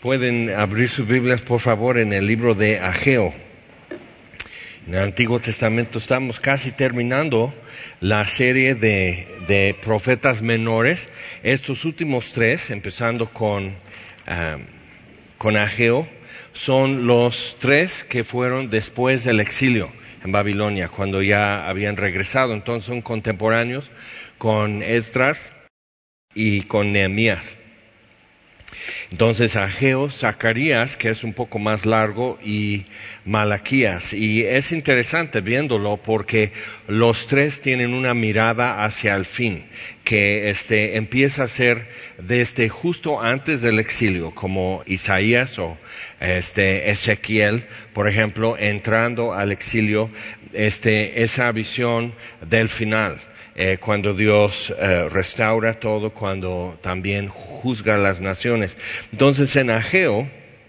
Pueden abrir sus Biblias, por favor, en el libro de Ageo. En el Antiguo Testamento estamos casi terminando la serie de profetas menores. Estos últimos tres, empezando con Ageo, son los tres que fueron después del exilio en Babilonia, cuando ya habían regresado. Entonces son contemporáneos con Esdras y con Nehemías. Entonces Ageo, Zacarías, que es un poco más largo, y Malaquías. Y es interesante viéndolo porque los tres tienen una mirada hacia el fin, que empieza a ser desde justo antes del exilio, como Isaías o Ezequiel, por ejemplo, entrando al exilio, esa visión del final. Cuando Dios restaura todo, cuando también juzga a las naciones. Entonces en Ageo,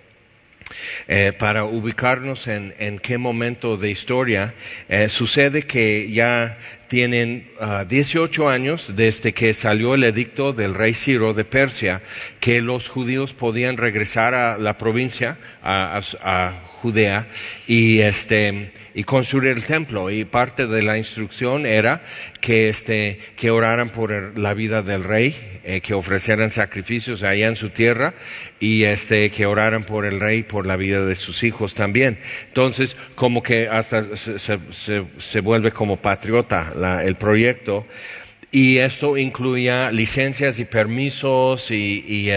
para ubicarnos en qué momento de historia, sucede que ya tienen 18 años desde que salió el edicto del rey Ciro de Persia, que los judíos podían regresar a la provincia, a Judea, y construir el templo. Y parte de la instrucción era que oraran por la vida del rey, que ofrecieran sacrificios allá en su tierra, y que oraran por el rey, por la vida de sus hijos también. Entonces, como que hasta se vuelve como patriota el proyecto. Y esto incluía licencias y permisos y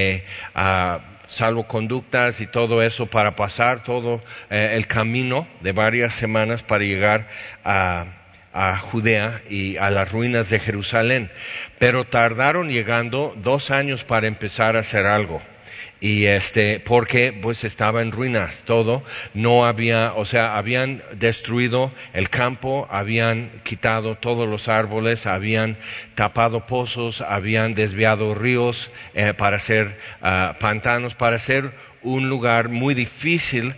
salvoconductas y todo eso para pasar todo el camino de varias semanas para llegar a Judea y a las ruinas de Jerusalén. Pero tardaron llegando 2 años para empezar a hacer algo. Y porque pues estaba en ruinas todo, no había, habían destruido el campo, habían quitado todos los árboles, habían tapado pozos, habían desviado ríos para hacer pantanos, para hacer un lugar muy difícil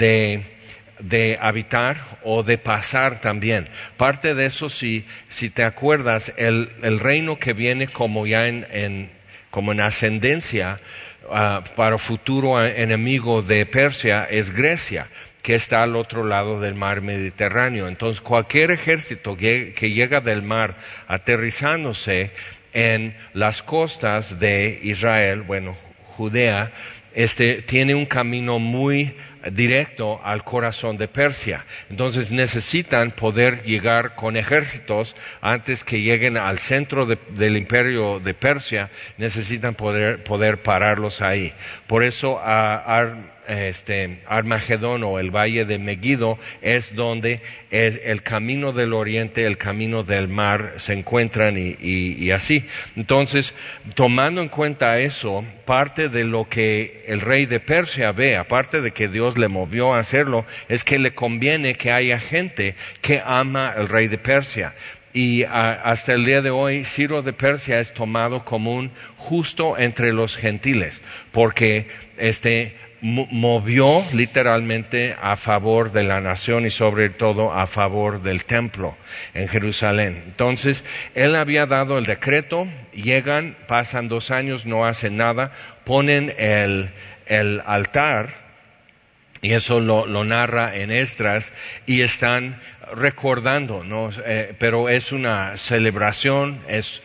de habitar o de pasar también. Parte de eso, si te acuerdas, el reino que viene como ya como en ascendencia, para futuro enemigo de Persia es Grecia, que está al otro lado del mar Mediterráneo. Entonces cualquier ejército que llega del mar aterrizándose en las costas de Israel, Judea, tiene un camino muy directo al corazón de Persia. Entonces necesitan poder llegar con ejércitos antes que lleguen al centro del imperio de Persia. Necesitan poder pararlos ahí. Por eso Armagedón o el valle de Megiddo es donde el camino del oriente, el camino del mar se encuentran y así. Entonces, tomando en cuenta eso, parte de lo que el rey de Persia ve, aparte de que Dios le movió a hacerlo, es que le conviene que haya gente que ama al rey de Persia. Y hasta el día de hoy, Ciro de Persia es tomado como un justo entre los gentiles, porque movió literalmente a favor de la nación y sobre todo a favor del templo en Jerusalén. Entonces, él había dado el decreto, llegan, pasan 2 años, no hacen nada, ponen el altar, y eso lo narra en Esdras, y están recordando, ¿no? Pero es una celebración, es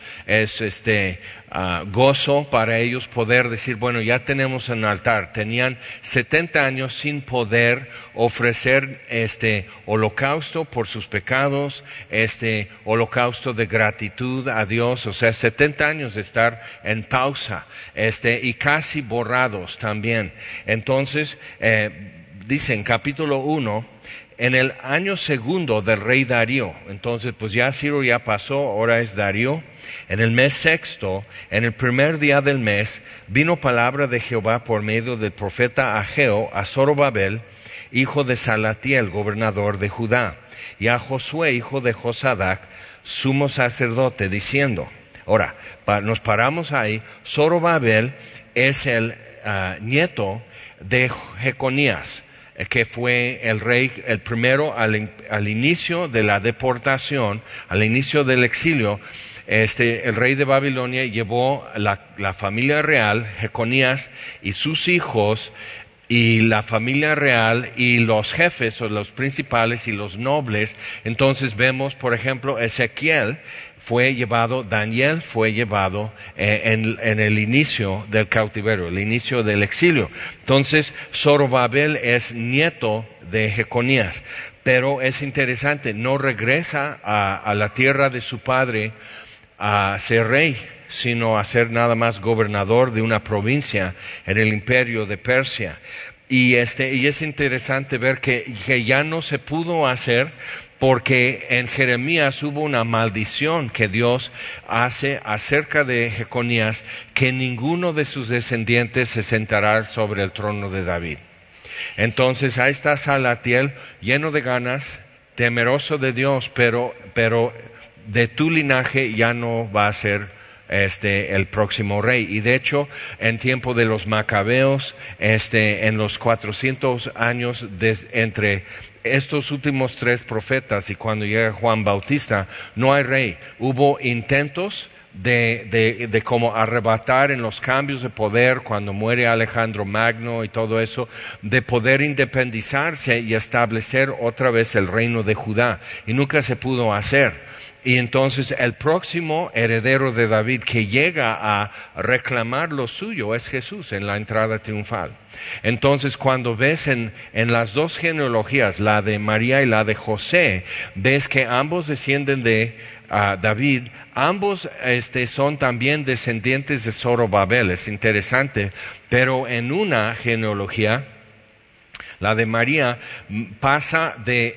gozo para ellos poder decir, ya tenemos un altar. Tenían 70 años sin poder ofrecer holocausto por sus pecados, holocausto de gratitud a Dios, 70 años de estar en pausa, y casi borrados también. Entonces, dice en capítulo 1, en el año 2 del rey Darío, entonces pues ya Ciro ya pasó, ahora es Darío, en el mes 6, en el primer día del mes, vino palabra de Jehová por medio del profeta Ageo a Zorobabel, hijo de Salatiel, gobernador de Judá, y a Josué, hijo de Josadac, sumo sacerdote, diciendo, ahora, nos paramos ahí, Zorobabel es el nieto de Jeconías, que fue el rey, el primero al inicio de la deportación, al inicio del exilio. el rey de Babilonia llevó la familia real, Jeconías y sus hijos, y la familia real y los jefes o los principales y los nobles. Entonces vemos, por ejemplo, Ezequiel fue llevado, Daniel fue llevado en el inicio del cautiverio, el inicio del exilio. Entonces Zorobabel es nieto de Jeconías, pero es interesante, no regresa a la tierra de su padre a ser rey, sino a ser nada más gobernador de una provincia en el imperio de Persia. Y es interesante ver que ya no se pudo hacer porque en Jeremías hubo una maldición que Dios hace acerca de Jeconías, que ninguno de sus descendientes se sentará sobre el trono de David. Entonces ahí está Salatiel, lleno de ganas, temeroso de Dios, pero de tu linaje ya no va a ser el próximo rey. Y de hecho, en tiempo de los macabeos, en los 400 años entre estos últimos 3 profetas y cuando llega Juan Bautista, no hay rey. Hubo intentos de cómo arrebatar en los cambios de poder cuando muere Alejandro Magno y todo eso, de poder independizarse y establecer otra vez el reino de Judá, y nunca se pudo hacer. Y entonces el próximo heredero de David que llega a reclamar lo suyo es Jesús en la entrada triunfal. Entonces cuando ves en las 2 genealogías, la de María y la de José, ves que ambos descienden de David, ambos son también descendientes de Zorobabel. Es interesante, pero en una genealogía, la de María, pasa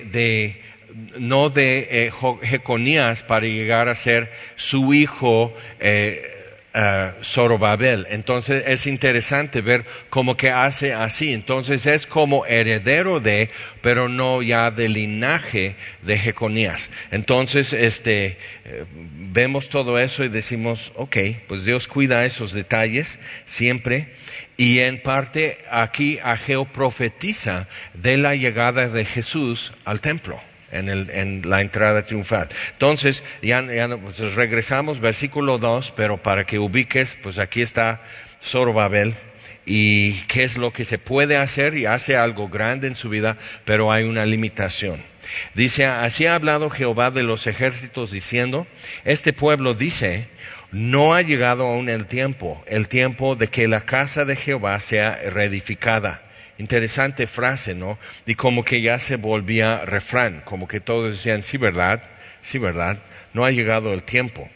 no de Jeconías para llegar a ser su hijo Zorobabel. Entonces es interesante ver cómo que hace así. Entonces es como heredero pero no ya del linaje de Jeconías. Entonces vemos todo eso y decimos, okay, pues Dios cuida esos detalles siempre. Y en parte aquí Ageo profetiza de la llegada de Jesús al templo en la entrada triunfal. Entonces, pues regresamos, versículo 2, pero para que ubiques, pues aquí está Zorobabel y qué es lo que se puede hacer, y hace algo grande en su vida, pero hay una limitación. Dice, así ha hablado Jehová de los ejércitos diciendo, este pueblo dice, no ha llegado aún el tiempo de que la casa de Jehová sea reedificada. Interesante frase, ¿no? Y como que ya se volvía refrán, como que todos decían, sí, verdad, no ha llegado el tiempo.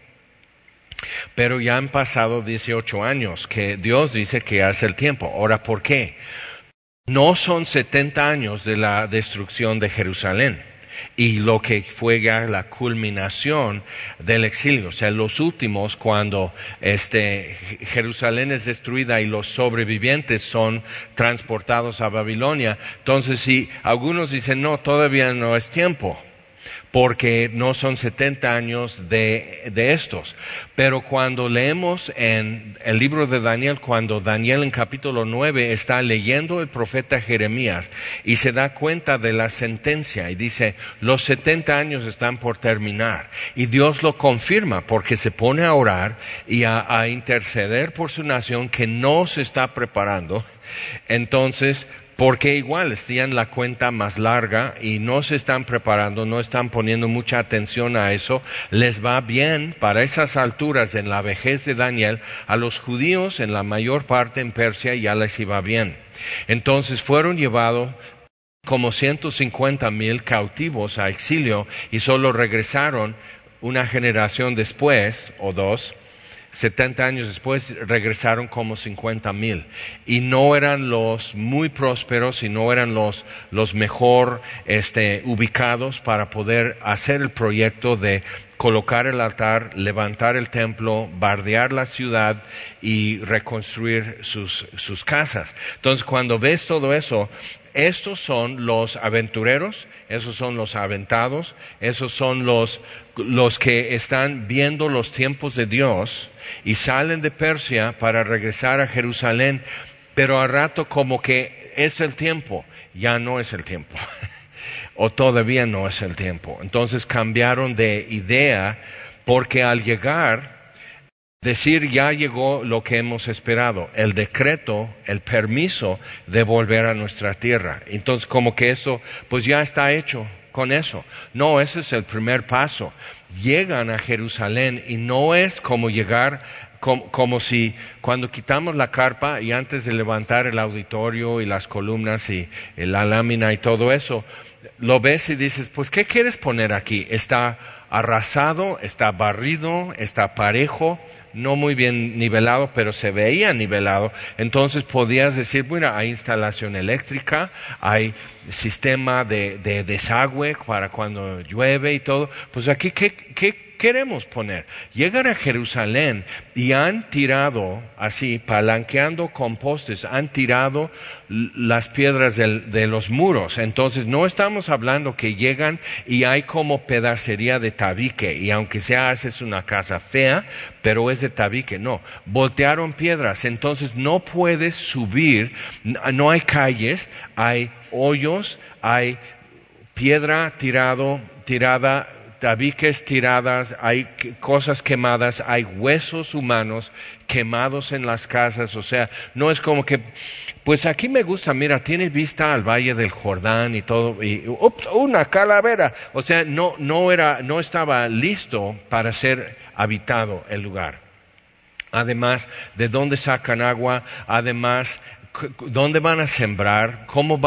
Pero ya han pasado 18 años que Dios dice que hace el tiempo. Ahora, ¿por qué? No son 70 años de la destrucción de Jerusalén y lo que fue ya la culminación del exilio, o sea, los últimos cuando Jerusalén es destruida y los sobrevivientes son transportados a Babilonia. Entonces, si algunos dicen, no, todavía no es tiempo, porque no son 70 años de estos. Pero cuando leemos en el libro de Daniel, cuando Daniel en capítulo 9 está leyendo el profeta Jeremías y se da cuenta de la sentencia y dice, los 70 años están por terminar. Y Dios lo confirma porque se pone a orar y a interceder por su nación que no se está preparando. Entonces, porque igual están la cuenta más larga y no se están preparando, no están poniendo mucha atención a eso, les va bien para esas alturas en la vejez de Daniel. A los judíos en la mayor parte en Persia ya les iba bien. Entonces fueron llevados como 150,000 cautivos a exilio y solo regresaron una generación después o 2. 70 años después regresaron como 50,000 y no eran los muy prósperos y no eran los mejor ubicados para poder hacer el proyecto de colocar el altar, levantar el templo, bardear la ciudad y reconstruir sus casas. Entonces, cuando ves todo eso, estos son los aventureros, esos son los aventados, esos son los que están viendo los tiempos de Dios y salen de Persia para regresar a Jerusalén, pero al rato como que es el tiempo, ya no es el tiempo. O todavía no es el tiempo. Entonces cambiaron de idea porque al llegar, decir ya llegó lo que hemos esperado, el decreto, el permiso de volver a nuestra tierra. Entonces como que eso pues ya está hecho con eso. No, ese es el primer paso. Llegan a Jerusalén y no es como llegar como si cuando quitamos la carpa y antes de levantar el auditorio y las columnas y la lámina y todo eso, lo ves y dices, pues ¿qué quieres poner aquí? Está arrasado, está barrido, está parejo, no muy bien nivelado, pero se veía nivelado. Entonces podías decir, bueno, hay instalación eléctrica, hay sistema de desagüe para cuando llueve y todo. Pues aquí, ¿qué queremos poner? Llegan a Jerusalén y han tirado así, palanqueando con postes, han tirado las piedras de los muros. Entonces no estamos hablando que llegan y hay como pedacería de tabique y aunque sea haces una casa fea, pero es de tabique. No, voltearon piedras, entonces no puedes subir, no hay calles, hay hoyos, hay piedra tirada, tabiques tiradas, hay cosas quemadas, hay huesos humanos quemados en las casas. O sea, no es como que, pues aquí me gusta, mira, tiene vista al Valle del Jordán y todo, y una calavera. O sea, no estaba listo para ser habitado el lugar. Además, ¿de dónde sacan agua? Además, ¿dónde van a sembrar? ¿Cómo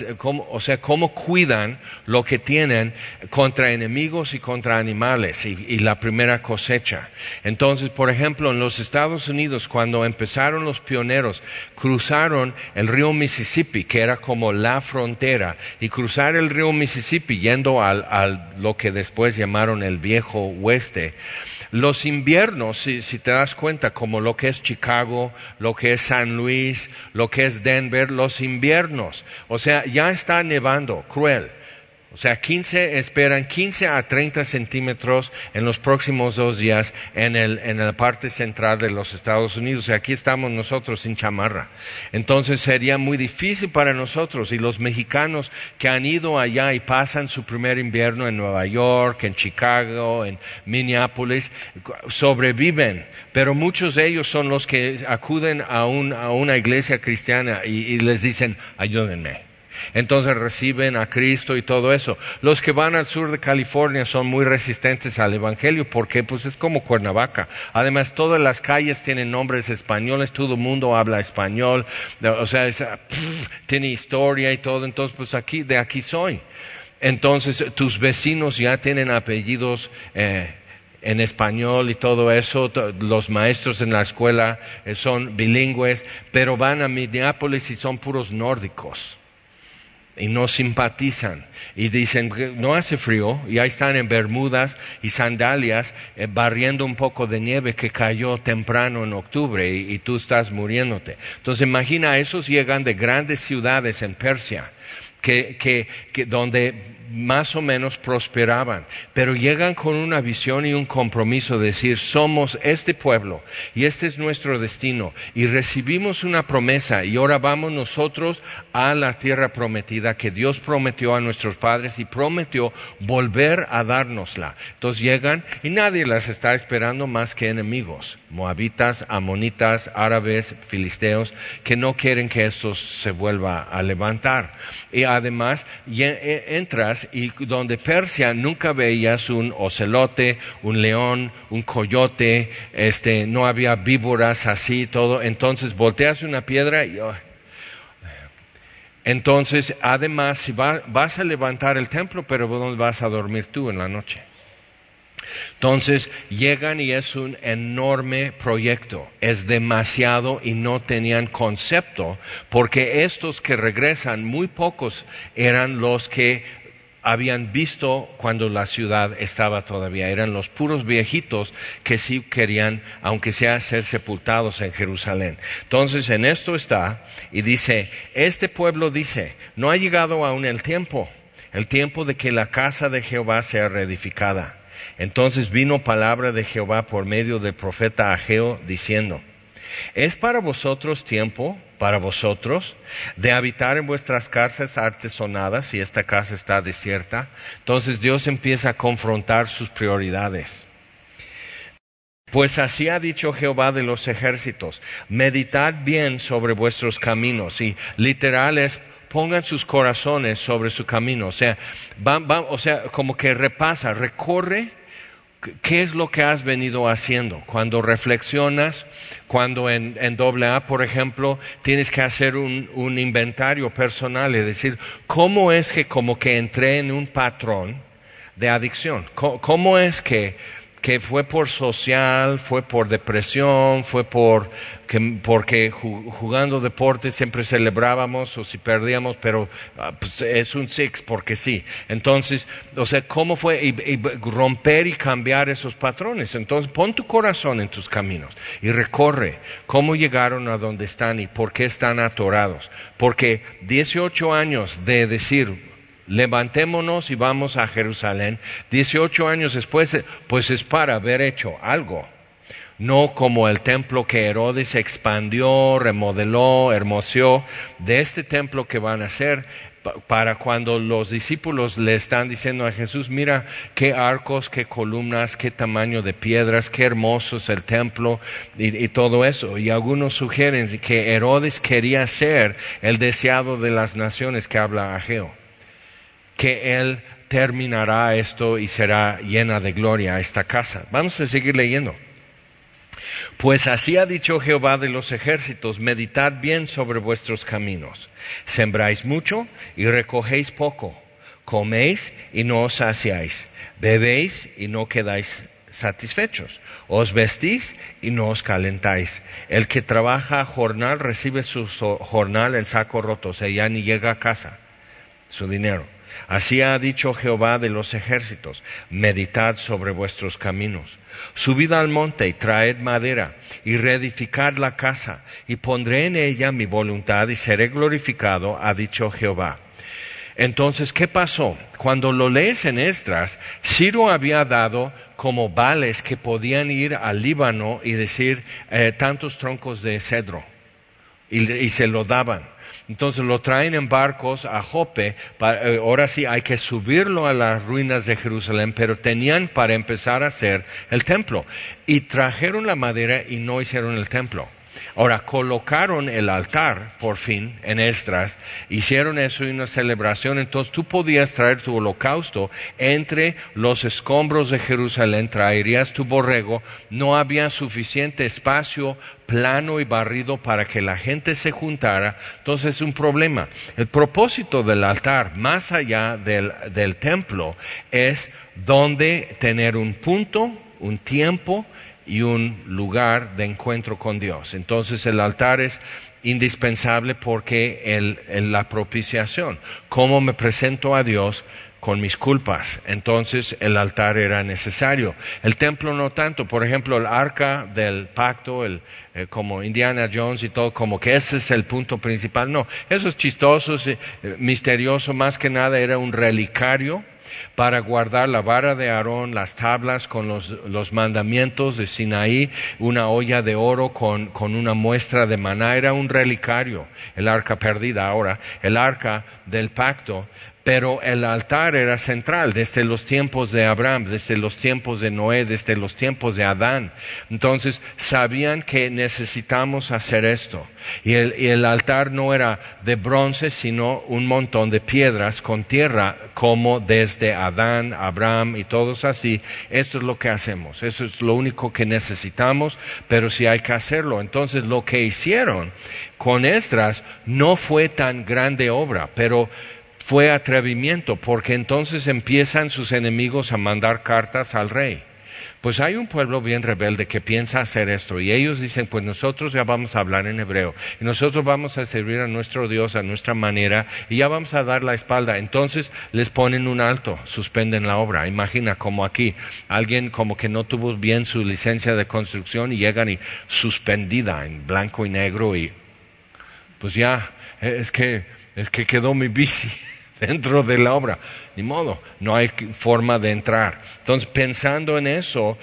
cuidan lo que tienen contra enemigos y contra animales y la primera cosecha? Entonces, por ejemplo, en los Estados Unidos, cuando empezaron los pioneros, cruzaron el río Mississippi, que era como la frontera, y cruzar el río Mississippi yendo al lo que después llamaron el Viejo Oeste. Los inviernos, si te das cuenta, como lo que es Chicago, lo que es San Luis, lo que es Denver, los inviernos, o sea, ya está nevando, cruel. O sea, esperan 15 a 30 centímetros en los próximos 2 días en la parte central de los Estados Unidos. Y aquí estamos nosotros sin chamarra. Entonces sería muy difícil para nosotros. Y los mexicanos que han ido allá y pasan su primer invierno en Nueva York, en Chicago, en Minneapolis, sobreviven. Pero muchos de ellos son los que acuden a una iglesia cristiana y les dicen, ayúdenme. Entonces reciben a Cristo y todo eso. Los que van al sur de California son muy resistentes al evangelio porque pues es como Cuernavaca. Además todas las calles tienen nombres españoles, todo el mundo habla español, o sea, tiene historia y todo. Entonces pues de aquí soy. Entonces tus vecinos ya tienen apellidos en español y todo eso, los maestros en la escuela son bilingües, pero van a Minneapolis y son puros nórdicos. Y no simpatizan y dicen que no hace frío y ahí están en bermudas y sandalias barriendo un poco de nieve que cayó temprano en octubre y tú estás muriéndote. Entonces imagina, esos llegan de grandes ciudades en Persia que donde más o menos prosperaban, pero llegan con una visión y un compromiso de decir, somos este pueblo y este es nuestro destino y recibimos una promesa y ahora vamos nosotros a la tierra prometida que Dios prometió a nuestros padres y prometió volver a dárnosla. Entonces llegan y nadie las está esperando más que enemigos, moabitas, amonitas, árabes, filisteos, que no quieren que esto se vuelva a levantar. Y además entras y donde Persia nunca veías un ocelote, un león, un coyote, no había víboras así, todo. Entonces volteas una piedra y entonces además si vas a levantar el templo, pero ¿dónde vas a dormir tú en la noche? Entonces llegan y es un enorme proyecto, es demasiado y no tenían concepto, porque estos que regresan, muy pocos eran los que habían visto cuando la ciudad estaba todavía, eran los puros viejitos que sí querían, aunque sea, ser sepultados en Jerusalén. Entonces en esto está, y dice, este pueblo dice, no ha llegado aún el tiempo de que la casa de Jehová sea reedificada. Entonces vino palabra de Jehová por medio del profeta Ageo diciendo, ¿es para vosotros tiempo, para vosotros, de habitar en vuestras casas artesonadas si esta casa está desierta? Entonces Dios empieza a confrontar sus prioridades. Pues así ha dicho Jehová de los ejércitos, meditad bien sobre vuestros caminos. Y literal es, pongan sus corazones sobre su camino. O sea, como que repasa, recorre. ¿Qué es lo que has venido haciendo? Cuando reflexionas, cuando en AA, por ejemplo, tienes que hacer un inventario personal, es decir, ¿cómo es que como que entré en un patrón de adicción? ¿Cómo es que fue por social, fue por depresión, fue porque jugando deportes siempre celebrábamos o si perdíamos, pero pues es un six porque sí. Entonces, o sea, ¿cómo fue? Y romper y cambiar esos patrones. Entonces, pon tu corazón en tus caminos y recorre cómo llegaron a donde están y por qué están atorados. Porque 18 años de decir, levantémonos y vamos a Jerusalén, 18 años después, pues es para haber hecho algo. No como el templo que Herodes expandió, remodeló, hermoseó, de este templo que van a hacer, para cuando los discípulos le están diciendo a Jesús, mira qué arcos, qué columnas, qué tamaño de piedras, qué hermoso es el templo y todo eso. Y algunos sugieren que Herodes quería ser el deseado de las naciones que habla Ageo, que él terminará esto y será llena de gloria esta casa. Vamos a seguir leyendo. Pues así ha dicho Jehová de los ejércitos, meditad bien sobre vuestros caminos. Sembráis mucho y recogéis poco. Coméis y no os saciáis. Bebéis y no quedáis satisfechos. Os vestís y no os calentáis. El que trabaja a jornal recibe su jornal en saco roto, o sea, ya ni llega a casa su dinero. Así ha dicho Jehová de los ejércitos, meditad sobre vuestros caminos. Subid al monte y traed madera, y reedificad la casa, y pondré en ella mi voluntad, y seré glorificado, ha dicho Jehová. Entonces, ¿qué pasó? Cuando lo lees en Esdras, Ciro había dado como vales que podían ir al Líbano y decir tantos troncos de cedro, y se lo daban. Entonces lo traen en barcos a Jope, ahora sí hay que subirlo a las ruinas de Jerusalén, pero tenían para empezar a hacer el templo. Y trajeron la madera y no hicieron el templo. Ahora, colocaron el altar, por fin, en Esdras, hicieron eso y una celebración, entonces tú podías traer tu holocausto entre los escombros de Jerusalén, traerías tu borrego, no había suficiente espacio plano y barrido para que la gente se juntara, entonces es un problema. El propósito del altar, más allá del templo, es donde tener un punto, un tiempo, y un lugar de encuentro con Dios. Entonces el altar es indispensable porque la propiciación, cómo me presento a Dios con mis culpas, entonces el altar era necesario. El templo no tanto, por ejemplo el arca del pacto, como Indiana Jones y todo, como que ese es el punto principal. No, eso es chistoso, misterioso, más que nada era un relicario para guardar la vara de Aarón, las tablas con los mandamientos de Sinaí, una olla de oro con una muestra de maná, era un relicario, el arca perdida ahora, el arca del pacto. Pero el altar era central desde los tiempos de Abraham, desde los tiempos de Noé, desde los tiempos de Adán. Entonces sabían que necesitamos hacer esto. Y el altar no era de bronce, sino un montón de piedras con tierra, como desde Adán, Abraham y todos así. Eso es lo que hacemos. Eso es lo único que necesitamos, pero sí hay que hacerlo. Entonces lo que hicieron con Esdras no fue tan grande obra, pero fue atrevimiento, porque entonces empiezan sus enemigos a mandar cartas al rey. Pues hay un pueblo bien rebelde que piensa hacer esto y ellos dicen, pues nosotros ya vamos a hablar en hebreo y nosotros vamos a servir a nuestro Dios a nuestra manera y ya vamos a dar la espalda. Entonces les ponen un alto, suspenden la obra. Imagina como aquí, alguien como que no tuvo bien su licencia de construcción y llegan y suspendida en blanco y negro y pues ya, es que quedó mi bici dentro de la obra, ni modo, no hay forma de entrar. Entonces, pensando en eso,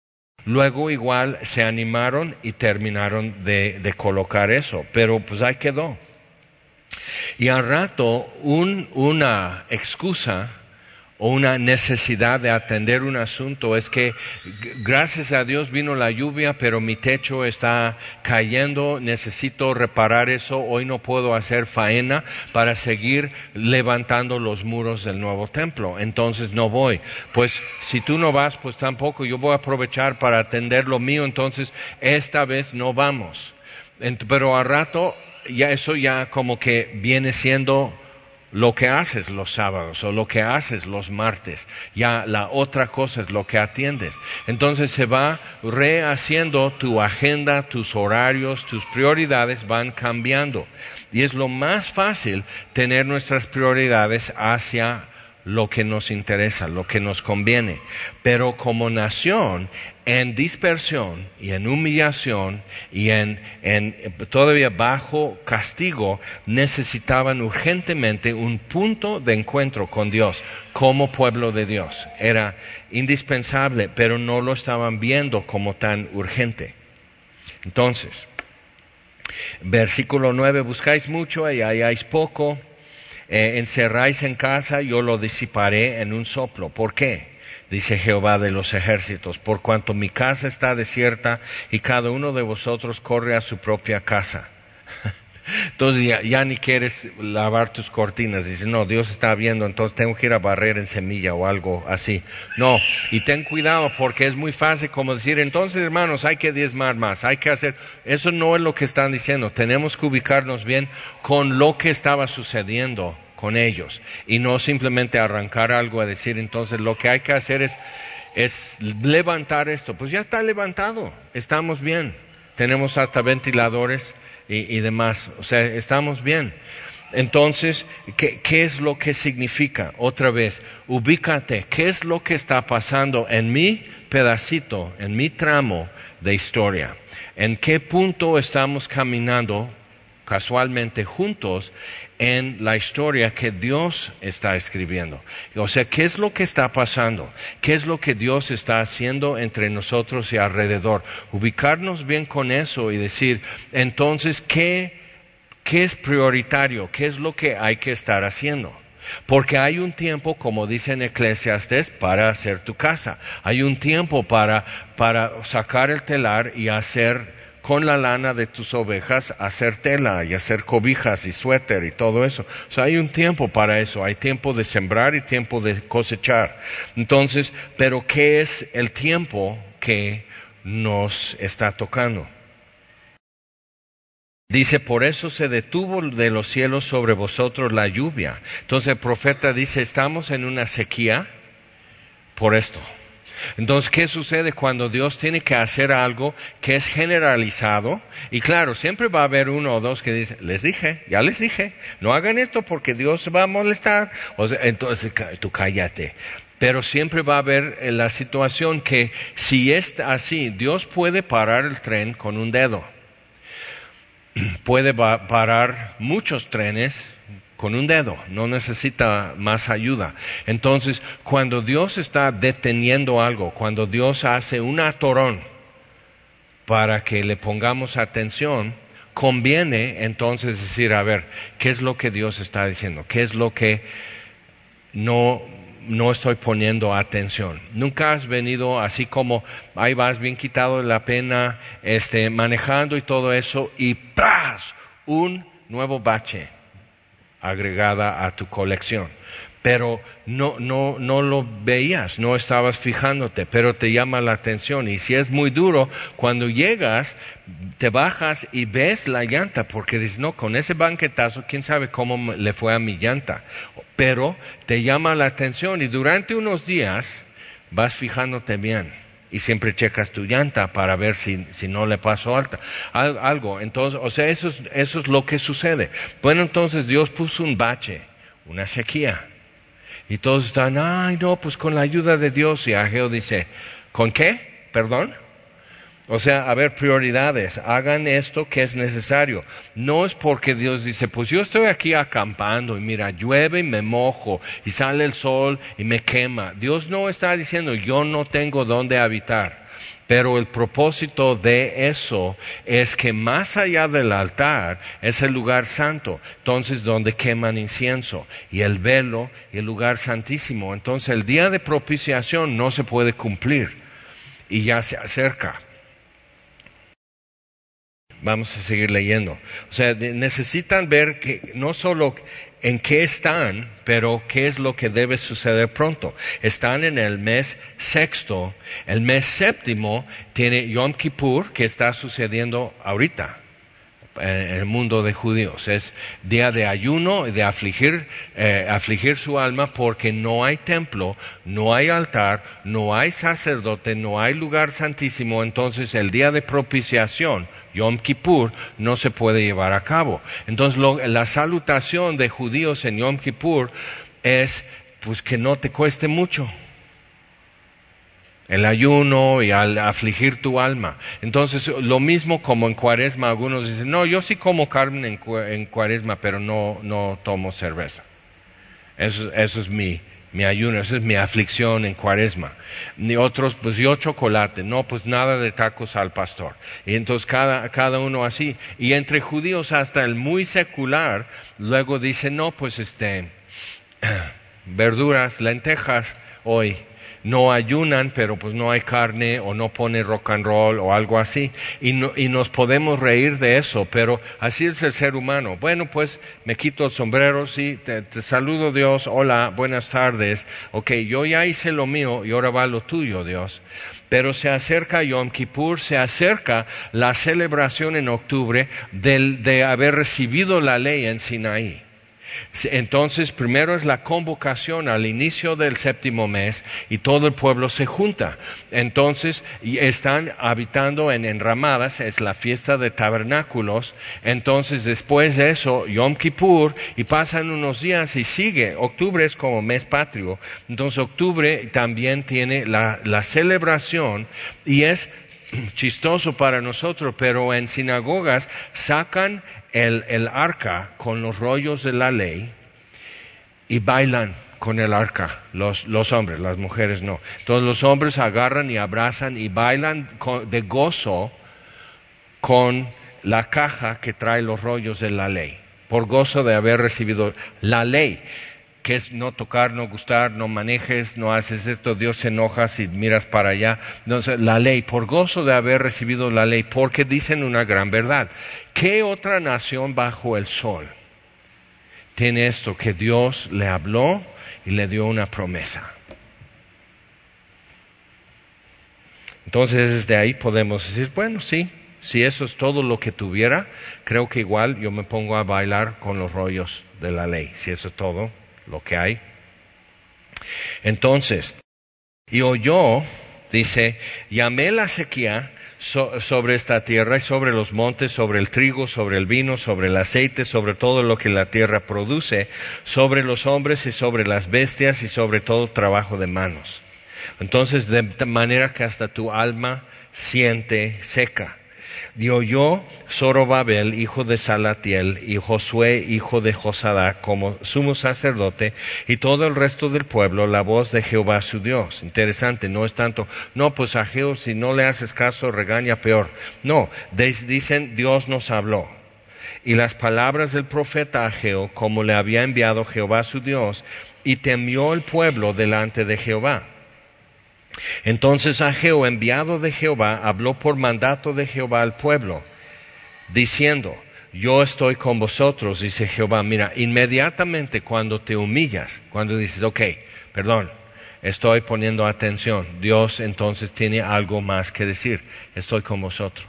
luego igual se animaron y terminaron de colocar eso, pero pues ahí quedó. Y al rato, una excusa o una necesidad de atender un asunto, es que gracias a Dios vino la lluvia, pero mi techo está cayendo, necesito reparar eso, hoy no puedo hacer faena para seguir levantando los muros del nuevo templo, entonces no voy. Pues si tú no vas, pues tampoco, yo voy a aprovechar para atender lo mío, entonces esta vez no vamos. Pero a rato, ya eso ya como que viene siendo lo que haces los sábados o lo que haces los martes, ya la otra cosa es lo que atiendes. Entonces se va rehaciendo tu agenda, tus horarios, tus prioridades van cambiando. Y es lo más fácil tener nuestras prioridades hacia lo que nos interesa, lo que nos conviene. Pero como nación, en dispersión y en humillación y en todavía bajo castigo, necesitaban urgentemente un punto de encuentro con Dios como pueblo de Dios. Era indispensable, pero no lo estaban viendo como tan urgente. Entonces, versículo 9, buscáis mucho y halláis poco. Encerráis en casa, yo lo disiparé en un soplo. ¿Por qué? Dice Jehová de los ejércitos, por cuanto mi casa está desierta y cada uno de vosotros corre a su propia casa. Entonces ya ni quieres lavar tus cortinas. Dice, no, Dios está viendo, entonces tengo que ir a barrer en semilla o algo así. No, y ten cuidado porque es muy fácil como decir, entonces hermanos, hay que diezmar más, hay que hacer. Eso no es lo que están diciendo. Tenemos que ubicarnos bien con lo que estaba sucediendo con ellos y no simplemente arrancar algo a decir, entonces lo que hay que hacer es levantar esto. Pues ya está levantado, estamos bien, tenemos hasta ventiladores y demás, o sea, estamos bien. Entonces, ¿qué es lo que significa? Otra vez, ubícate, ¿qué es lo que está pasando en mi pedacito, en mi tramo de historia? ¿En qué punto estamos caminando casualmente juntos en la historia que Dios está escribiendo? O sea, ¿qué es lo que está pasando? ¿Qué es lo que Dios está haciendo entre nosotros y alrededor? Ubicarnos bien con eso y decir, entonces, ¿qué es prioritario? ¿Qué es lo que hay que estar haciendo? Porque hay un tiempo, como dice en Eclesiastes, para hacer tu casa. Hay un tiempo para sacar el telar y hacer con la lana de tus ovejas, hacer tela y hacer cobijas y suéter y todo eso. O sea, hay un tiempo para eso. Hay tiempo de sembrar y tiempo de cosechar. Entonces, ¿pero qué es el tiempo que nos está tocando? Dice, por eso se detuvo de los cielos sobre vosotros la lluvia. Entonces el profeta dice, estamos en una sequía por esto. Entonces, ¿qué sucede cuando Dios tiene que hacer algo que es generalizado? Y claro, siempre va a haber uno o dos que dicen, ya les dije, no hagan esto porque Dios se va a molestar. O sea, entonces tú cállate. Pero siempre va a haber la situación que si es así, Dios puede parar el tren con un dedo. Puede parar muchos trenes con un dedo, no necesita más ayuda. Entonces, cuando Dios está deteniendo algo, cuando Dios hace un atorón para que le pongamos atención, conviene entonces decir, a ver, ¿qué es lo que Dios está diciendo? ¿Qué es lo que no estoy poniendo atención? Nunca has venido así como, ahí vas bien quitado de la pena, manejando y todo eso, y ¡pras! Un nuevo bache agregada a tu colección. Pero no lo veías, no estabas fijándote, pero te llama la atención. Y si es muy duro, cuando llegas, te bajas y ves la llanta, porque dices, no, con ese banquetazo, quién sabe cómo le fue a mi llanta. Pero te llama la atención y durante unos días vas fijándote bien. Y siempre checas tu llanta para ver si no le pasó algo. Entonces, o sea, eso es lo que sucede. Bueno, entonces Dios puso un bache, una sequía. Y todos están, ay no, pues con la ayuda de Dios. Y Ageo dice, ¿con qué? ¿Perdón? O sea, a ver, prioridades. Hagan esto que es necesario. No es porque Dios dice, pues yo estoy aquí acampando y mira, llueve y me mojo y sale el sol y me quema. Dios no está diciendo, yo no tengo dónde habitar. Pero el propósito de eso es que más allá del altar es el lugar santo, entonces donde queman incienso, y el velo y el lugar santísimo. Entonces el día de propiciación no se puede cumplir y ya se acerca. Vamos a seguir leyendo. O sea, necesitan ver que no solo en qué están, pero qué es lo que debe suceder pronto. Están en el mes sexto. El mes séptimo tiene Yom Kippur, que está sucediendo ahorita en el mundo de judíos. Es día de ayuno y de afligir su alma, porque no hay templo, no hay altar, no hay sacerdote, no hay lugar santísimo. Entonces el día de propiciación, Yom Kippur, no se puede llevar a cabo. Entonces la salutación de judíos en Yom Kippur es pues que no te cueste mucho el ayuno y al afligir tu alma. Entonces, lo mismo como en Cuaresma, algunos dicen, no, yo sí como carne en Cuaresma, pero no tomo cerveza. Eso es mi ayuno, esa es mi aflicción en Cuaresma. Ni otros, pues yo chocolate, no, pues nada de tacos al pastor. Y entonces cada uno así. Y entre judíos hasta el muy secular, luego dice, no, pues verduras, lentejas hoy. No ayunan, pero pues no hay carne, o no pone rock and roll o algo así, y nos podemos reír de eso, pero así es el ser humano. Bueno, pues me quito el sombrero, sí, te saludo, Dios, hola, buenas tardes, ok, yo ya hice lo mío y ahora va lo tuyo, Dios. Pero se acerca Yom Kippur, se acerca la celebración en octubre de haber recibido la ley en Sinaí. Entonces, primero es la convocación al inicio del séptimo mes y todo el pueblo se junta. Entonces, están habitando en enramadas, es la fiesta de tabernáculos. Entonces, después de eso, Yom Kippur, y pasan unos días y sigue. Octubre es como mes patrio. Entonces, octubre también tiene la celebración, y es chistoso para nosotros, pero en sinagogas sacan el arca con los rollos de la ley y bailan con el arca, los hombres, las mujeres no. Entonces los hombres agarran y abrazan y bailan de gozo con la caja que trae los rollos de la ley, por gozo de haber recibido la ley, que es no tocar, no gustar, no manejes, no haces esto, Dios se enoja si miras para allá. Entonces, la ley, por gozo de haber recibido la ley, porque dicen una gran verdad. ¿Qué otra nación bajo el sol tiene esto? Que Dios le habló y le dio una promesa. Entonces, desde ahí podemos decir, bueno, sí, si eso es todo lo que tuviera, creo que igual yo me pongo a bailar con los rollos de la ley, si eso es todo lo que hay. Entonces, y oyó, dice, llamé la sequía sobre esta tierra y sobre los montes, sobre el trigo, sobre el vino, sobre el aceite, sobre todo lo que la tierra produce, sobre los hombres y sobre las bestias y sobre todo trabajo de manos. Entonces, de manera que hasta tu alma siente seca. Y oyó Zorobabel, hijo de Salatiel, y Josué, hijo de Josadá, como sumo sacerdote, y todo el resto del pueblo, la voz de Jehová su Dios. Interesante, no es tanto, no, pues a Jehová, si no le haces caso, regaña peor. No, dicen, Dios nos habló. Y las palabras del profeta Ageo, como le había enviado Jehová su Dios, y temió el pueblo delante de Jehová. Entonces Ageo, enviado de Jehová, habló por mandato de Jehová al pueblo, diciendo, yo estoy con vosotros, dice Jehová. Mira, inmediatamente cuando te humillas, cuando dices, ok, perdón, estoy poniendo atención, Dios entonces tiene algo más que decir, estoy con vosotros.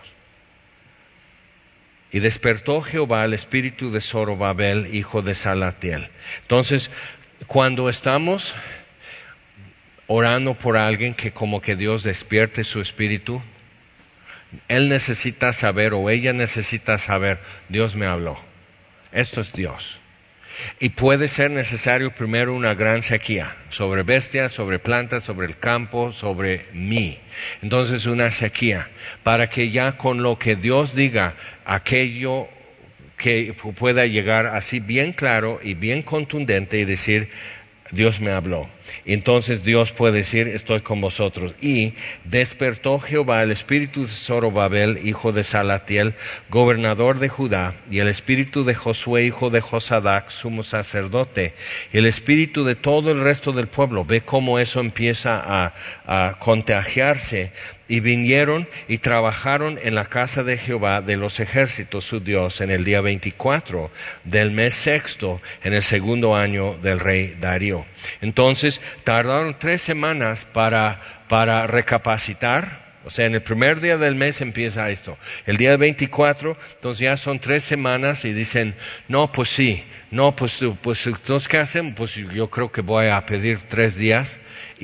Y despertó Jehová el espíritu de Zorobabel, hijo de Salatiel. Entonces, cuando estamos orando por alguien que como que Dios despierte su espíritu, él necesita saber, o ella necesita saber, Dios me habló. Esto es Dios. Y puede ser necesario primero una gran sequía, sobre bestias, sobre plantas, sobre el campo, sobre mí. Entonces una sequía, para que ya con lo que Dios diga, aquello que pueda llegar así bien claro y bien contundente y decir, Dios me habló. Entonces Dios puede decir, estoy con vosotros. Y despertó Jehová el espíritu de Zorobabel, hijo de Salatiel, gobernador de Judá, y el espíritu de Josué, hijo de Josadac, sumo sacerdote, y el espíritu de todo el resto del pueblo. Ve cómo eso empieza a contagiarse. Y vinieron y trabajaron en la casa de Jehová de los ejércitos, su Dios, en el día 24 del mes sexto, en el segundo año del rey Darío. Entonces, tardaron 3 semanas para recapacitar. O sea, en el primer día del mes empieza esto. El día 24, entonces ya son 3 semanas y dicen, no, pues sí, no, pues entonces, ¿qué hacen? Pues yo creo que voy a pedir 3 días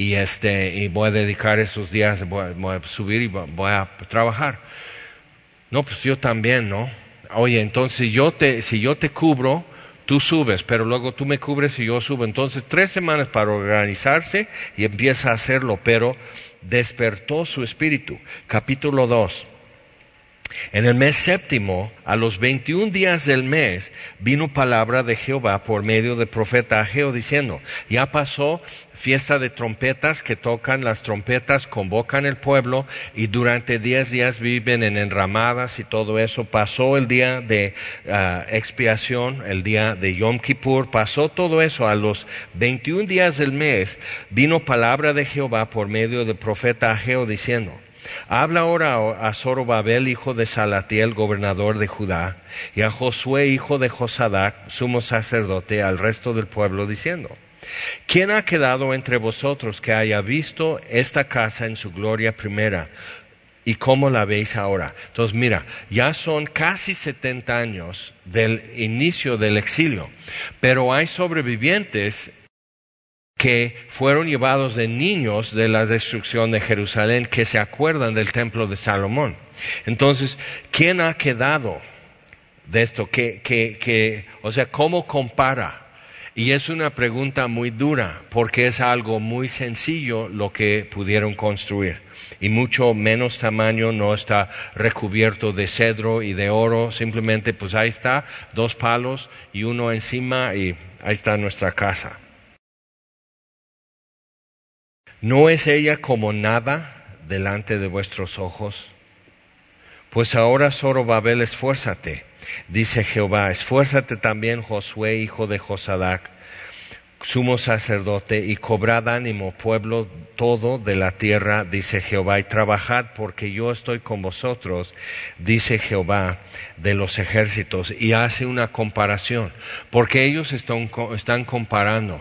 y voy a dedicar esos días, voy a subir y voy a trabajar. No, pues yo también, ¿no? Oye, entonces si yo te cubro, tú subes, pero luego tú me cubres y yo subo. Entonces 3 semanas para organizarse y empieza a hacerlo, pero despertó su espíritu. Capítulo 2. En el mes séptimo, a los 21 días del mes, vino palabra de Jehová por medio del profeta Ageo diciendo, ya pasó fiesta de trompetas, que tocan las trompetas, convocan el pueblo y durante 10 días viven en enramadas y todo eso. Pasó el día de expiación, el día de Yom Kippur, pasó todo eso. A los 21 días del mes vino palabra de Jehová por medio del profeta Ageo diciendo, habla ahora a Zorobabel, hijo de Salatiel, gobernador de Judá, y a Josué, hijo de Josadac, sumo sacerdote, al resto del pueblo, diciendo, ¿quién ha quedado entre vosotros que haya visto esta casa en su gloria primera? ¿Y cómo la veis ahora? Entonces mira, ya son casi 70 años del inicio del exilio, pero hay sobrevivientes que fueron llevados de niños de la destrucción de Jerusalén, que se acuerdan del templo de Salomón. Entonces, ¿quién ha quedado de esto? O sea, ¿cómo compara? Y es una pregunta muy dura, porque es algo muy sencillo lo que pudieron construir. Y mucho menos tamaño, no está recubierto de cedro y de oro, simplemente pues ahí está, 2 palos y uno encima y ahí está nuestra casa. ¿No es ella como nada delante de vuestros ojos? Pues ahora, Zorobabel, esfuérzate, dice Jehová, esfuérzate también, Josué, hijo de Josadac, sumo sacerdote, y cobrad ánimo, pueblo todo de la tierra, dice Jehová, y trabajad, porque yo estoy con vosotros, dice Jehová de los ejércitos. Y hace una comparación, porque ellos están comparando.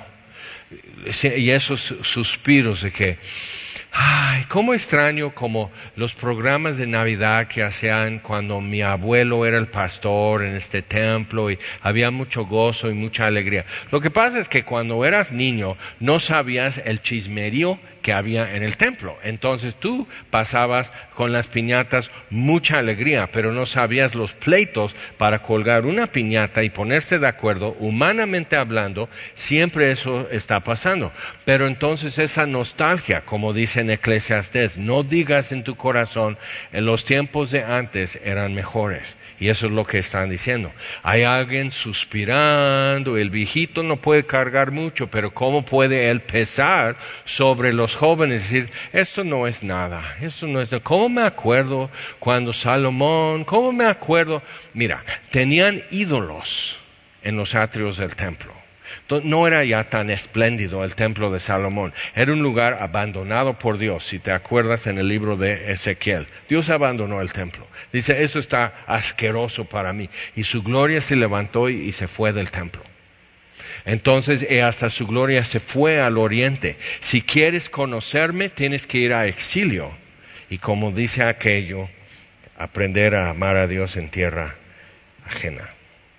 Y esos suspiros de que, ay, cómo extraño como los programas de Navidad que hacían cuando mi abuelo era el pastor en este templo y había mucho gozo y mucha alegría. Lo que pasa es que cuando eras niño no sabías el chismerío que había en el templo. Entonces tú pasabas con las piñatas mucha alegría, pero no sabías los pleitos para colgar una piñata y ponerse de acuerdo, humanamente hablando, siempre eso está pasando. Pero entonces esa nostalgia, como dice en Eclesiastés, no digas en tu corazón, en los tiempos de antes eran mejores. Y eso es lo que están diciendo. Hay alguien suspirando, el viejito no puede cargar mucho, pero ¿cómo puede él pesar sobre los jóvenes? Decir, esto no es nada, esto no es nada. ¿Cómo me acuerdo cuando Salomón, cómo me acuerdo? Mira, tenían ídolos en los atrios del templo. Entonces, no era ya tan espléndido el templo de Salomón. Era un lugar abandonado por Dios. Si te acuerdas en el libro de Ezequiel, Dios abandonó el templo. Dice, eso está asqueroso para mí. Y su gloria se levantó y se fue del templo. Entonces, hasta su gloria se fue al oriente. Si quieres conocerme, tienes que ir a exilio. Y como dice aquello, aprender a amar a Dios en tierra ajena.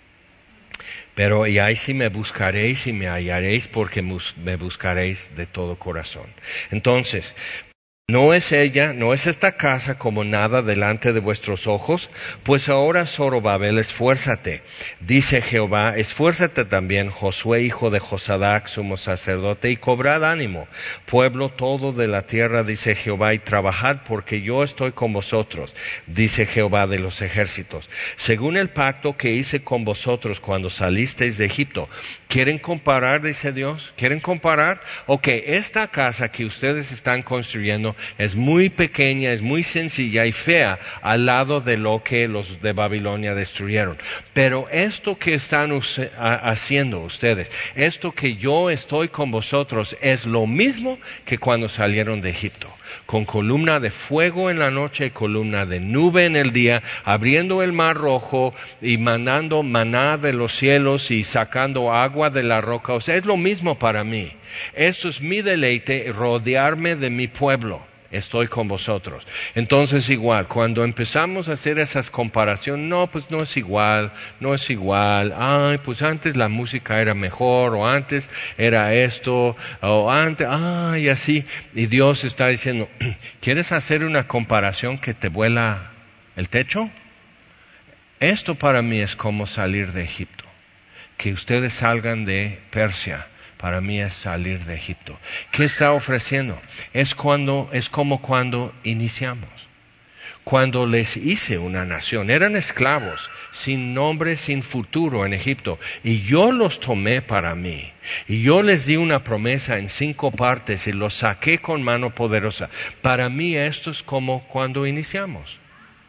Pero y ahí sí me buscaréis y me hallaréis, porque me buscaréis de todo corazón. Entonces, ¿No es esta casa como nada delante de vuestros ojos? Pues ahora, Zorobabel, esfuérzate, dice Jehová, esfuérzate también, Josué, hijo de Josadac, sumo sacerdote, y cobrad ánimo, pueblo todo de la tierra, dice Jehová, y trabajad, porque yo estoy con vosotros, dice Jehová de los ejércitos, según el pacto que hice con vosotros cuando salisteis de Egipto. ¿Quieren comparar, dice Dios? ¿Quieren comparar? Ok, esta casa que ustedes están construyendo es muy pequeña, es muy sencilla y fea al lado de lo que los de Babilonia destruyeron. Pero esto que están haciendo ustedes, esto que yo estoy con vosotros, es lo mismo que cuando salieron de Egipto. Con columna de fuego en la noche y columna de nube en el día, abriendo el mar rojo y mandando maná de los cielos y sacando agua de la roca. O sea, es lo mismo para mí. Esto es mi deleite, rodearme de mi pueblo. Estoy con vosotros. Entonces igual, cuando empezamos a hacer esas comparaciones, no, pues no es igual, ay, pues antes la música era mejor, o antes era esto, o antes, ay, así. Y Dios está diciendo, ¿quieres hacer una comparación que te vuela el techo? Esto para mí es como salir de Egipto. Que ustedes salgan de Persia. Para mí es salir de Egipto. ¿Qué está ofreciendo? Es como cuando iniciamos. Cuando les hice una nación, eran esclavos, sin nombre, sin futuro en Egipto. Y yo los tomé para mí. Y yo les di una promesa en 5 partes y los saqué con mano poderosa. Para mí esto es como cuando iniciamos.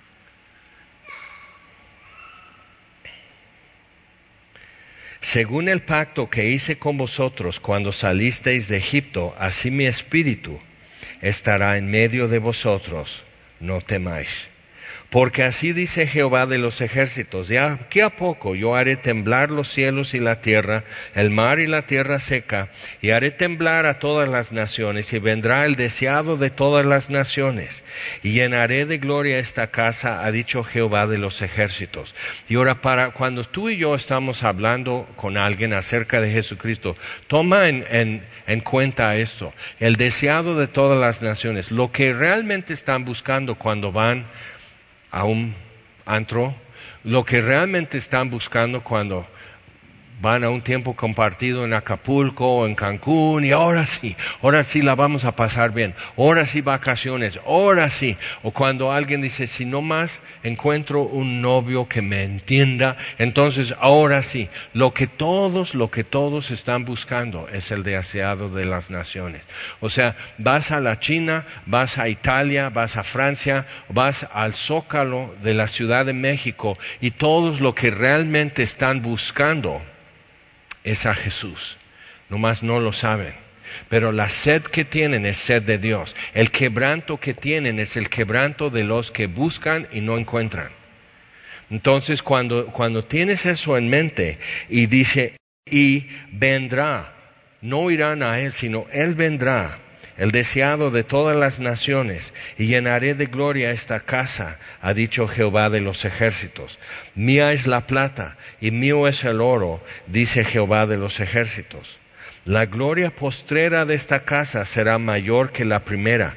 Según el pacto que hice con vosotros cuando salisteis de Egipto, así mi espíritu estará en medio de vosotros, no temáis. Porque así dice Jehová de los ejércitos, de aquí a poco yo haré temblar los cielos y la tierra, el mar y la tierra seca, y haré temblar a todas las naciones, y vendrá el deseado de todas las naciones, y llenaré de gloria esta casa, ha dicho Jehová de los ejércitos. Y ahora, cuando tú y yo estamos hablando con alguien acerca de Jesucristo, toma en cuenta esto, el deseado de todas las naciones, lo que realmente están buscando cuando van a un antro, lo que realmente están buscando cuando van a un tiempo compartido en Acapulco o en Cancún, y ahora sí la vamos a pasar bien, ahora sí vacaciones, ahora sí. O cuando alguien dice, si no más encuentro un novio que me entienda, entonces ahora sí. Lo que todos están buscando es el deseado de las naciones. O sea, vas a la China, vas a Italia, vas a Francia, vas al Zócalo de la Ciudad de México, y todos lo que realmente están buscando es a Jesús. Nomás no lo saben. Pero la sed que tienen es sed de Dios. El quebranto que tienen es el quebranto de los que buscan y no encuentran. Entonces, cuando tienes eso en mente y dice, y vendrá, no irán a Él, sino Él vendrá, el deseado de todas las naciones, y llenaré de gloria esta casa, ha dicho Jehová de los ejércitos. Mía es la plata y mío es el oro, dice Jehová de los ejércitos. La gloria postrera de esta casa será mayor que la primera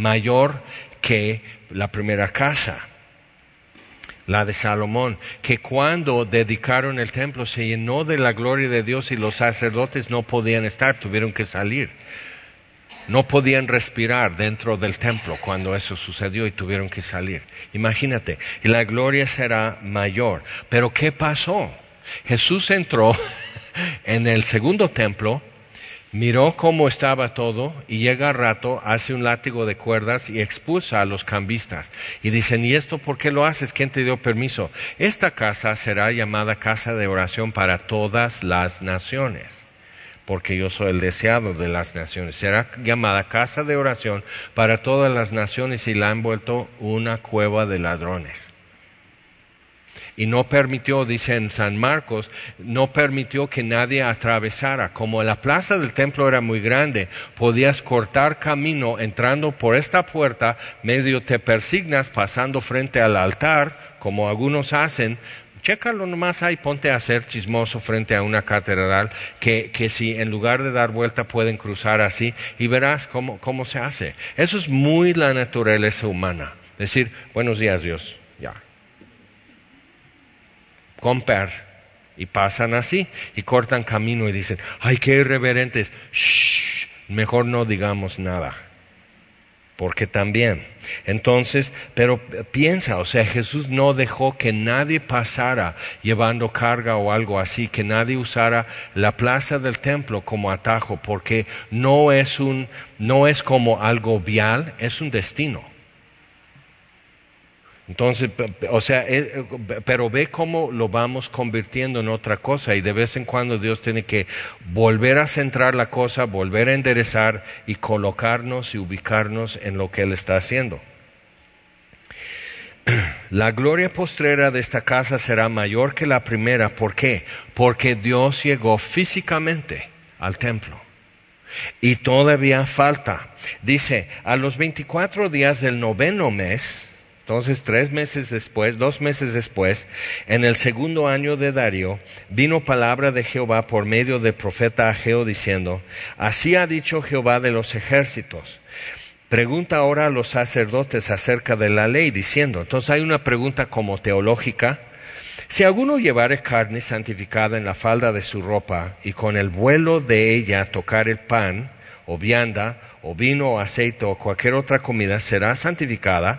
casa, la de Salomón, que cuando dedicaron el templo se llenó de la gloria de Dios y los sacerdotes no podían estar, tuvieron que salir. No podían respirar dentro del templo cuando eso sucedió y tuvieron que salir. Imagínate, y la gloria será mayor. Pero ¿qué pasó? Jesús entró en el segundo templo, miró cómo estaba todo y llega al rato, hace un látigo de cuerdas y expulsa a los cambistas. Y dicen, ¿y esto por qué lo haces? ¿Quién te dio permiso? Esta casa será llamada casa de oración para todas las naciones. Porque yo soy el deseado de las naciones. Será llamada casa de oración para todas las naciones, y la han vuelto una cueva de ladrones. Y no permitió, dice en San Marcos, no permitió que nadie atravesara. Como la plaza del templo era muy grande, podías cortar camino entrando por esta puerta, medio te persignas pasando frente al altar, como algunos hacen, Chécalo nomás ahí, ponte a ser chismoso frente a una catedral que si en lugar de dar vuelta pueden cruzar así y verás cómo se hace. Eso es muy la naturaleza humana. Decir, buenos días Dios, ya. Compar. Y pasan así y cortan camino y dicen, ay, qué irreverentes. Shh, mejor no digamos nada. Porque también, entonces, pero piensa, o sea, Jesús no dejó que nadie pasara llevando carga o algo así, que nadie usara la plaza del templo como atajo, porque no es como algo vial, es un destino. Entonces, o sea, pero ve cómo lo vamos convirtiendo en otra cosa y de vez en cuando Dios tiene que volver a centrar la cosa, volver a enderezar y colocarnos y ubicarnos en lo que Él está haciendo. La gloria postrera de esta casa será mayor que la primera. ¿Por qué? Porque Dios llegó físicamente al templo. Y todavía falta. Dice, a los 24 días del 9º mes, entonces 2 meses después, en el 2º año de Darío, vino palabra de Jehová por medio del profeta Ageo diciendo, así ha dicho Jehová de los ejércitos. Pregunta ahora a los sacerdotes acerca de la ley diciendo, entonces hay una pregunta como teológica, si alguno llevare carne santificada en la falda de su ropa y con el vuelo de ella tocar el pan o vianda o vino o aceite o cualquier otra comida, será santificada.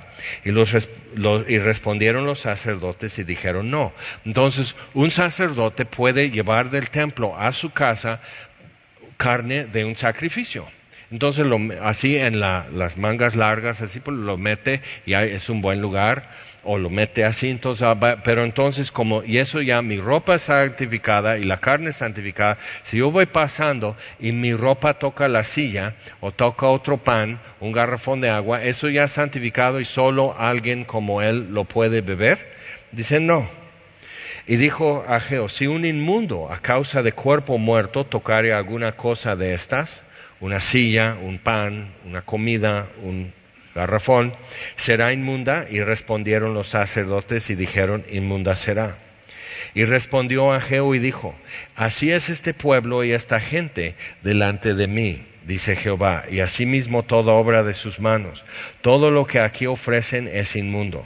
Y respondieron los sacerdotes y dijeron no. Entonces, un sacerdote puede llevar del templo a su casa carne de un sacrificio. Entonces, así en las mangas largas, así pues lo mete y es un buen lugar. O lo mete así, entonces, pero entonces y eso ya mi ropa es santificada y la carne es santificada, si yo voy pasando y mi ropa toca la silla o toca otro pan, un garrafón de agua, eso ya es santificado y solo alguien como él lo puede beber. Dicen no. Y dijo Ageo, si un inmundo a causa de cuerpo muerto tocare alguna cosa de estas, una silla, un pan, una comida, un garrafón, será inmunda. Y respondieron los sacerdotes y dijeron, inmunda será. Y respondió Ageo y dijo, así es este pueblo y esta gente delante de mí, dice Jehová, y asimismo toda obra de sus manos. Todo lo que aquí ofrecen es inmundo.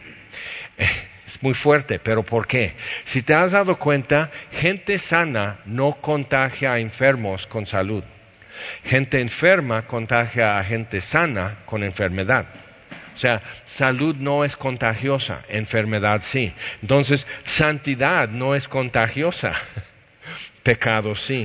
Es muy fuerte, pero ¿por qué? Si te has dado cuenta, gente sana no contagia a enfermos con salud. Gente enferma contagia a gente sana con enfermedad. O sea, salud no es contagiosa, enfermedad sí. Entonces, santidad no es contagiosa, pecado sí.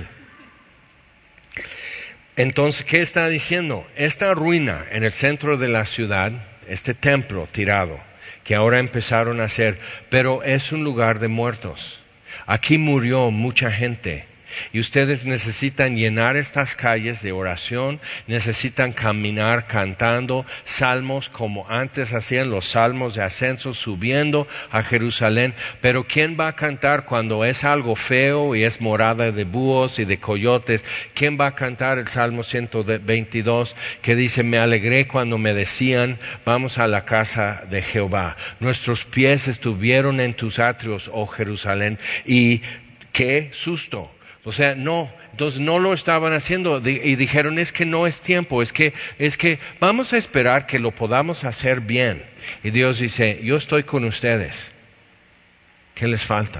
Entonces, ¿qué está diciendo? Esta ruina en el centro de la ciudad, este templo tirado, que ahora empezaron a hacer, pero es un lugar de muertos. Aquí murió mucha gente. Y ustedes necesitan llenar estas calles de oración, necesitan caminar cantando salmos como antes hacían los salmos de ascenso, subiendo a Jerusalén. Pero ¿quién va a cantar cuando es algo feo y es morada de búhos y de coyotes? ¿Quién va a cantar el Salmo 122 que dice, me alegré cuando me decían, vamos a la casa de Jehová? Nuestros pies estuvieron en tus atrios, oh Jerusalén, y qué susto. O sea, no, entonces no lo estaban haciendo y dijeron, es que no es tiempo, es que vamos a esperar que lo podamos hacer bien. Y Dios dice, yo estoy con ustedes. ¿Qué les falta?